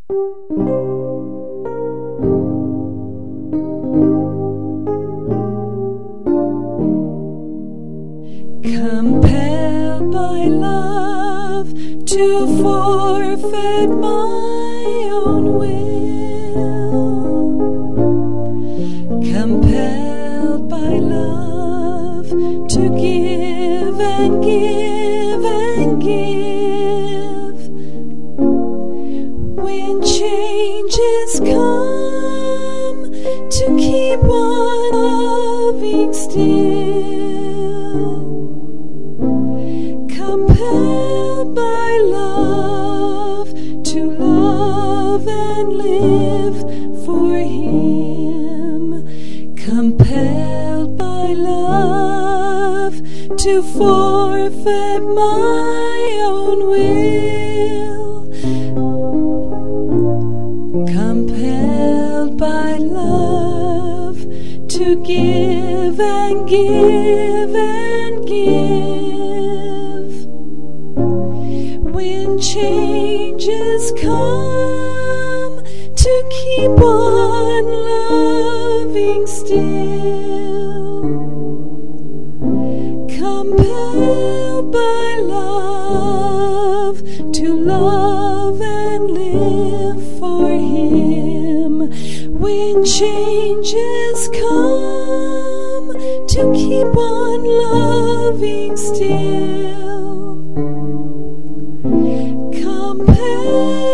Compelled by love to forfeit my own will, compelled by love to give and give and give. When changes come to keep on loving still, compelled by love to love and live for Him, compelled by love to forfeit my own will, compelled by love to give and give and give. When changes come to keep on loving still, compelled by love to love and live for Him. When changes come to keep on loving still, compelled